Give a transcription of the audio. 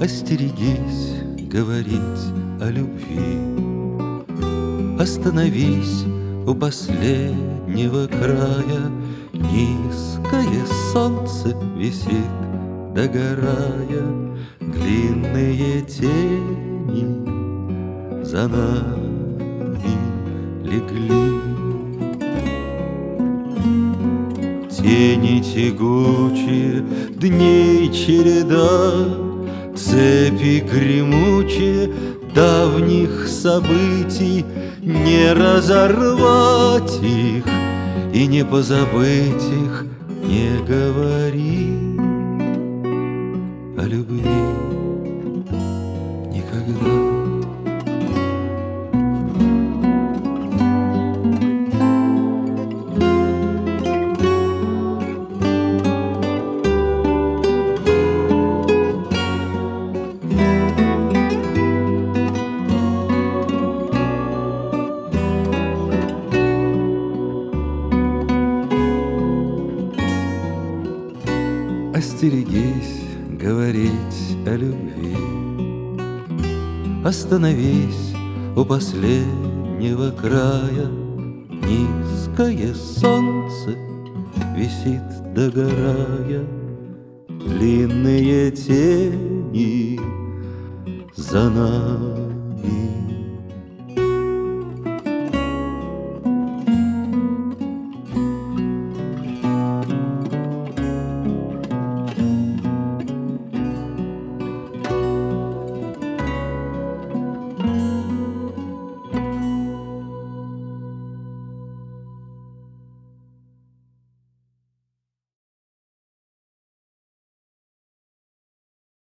Остерегись говорить о любви, остановись у последнего края. Низкое солнце висит, догорая, длинные тени за нами легли. Тени тягучие, дней череда, цепи гремучие давних событий. Не разорвать их и не позабыть их, не говори о любви никогда. Остерегись говорить о любви, остановись у последнего края. Низкое солнце висит, догорая, длинные тени за нами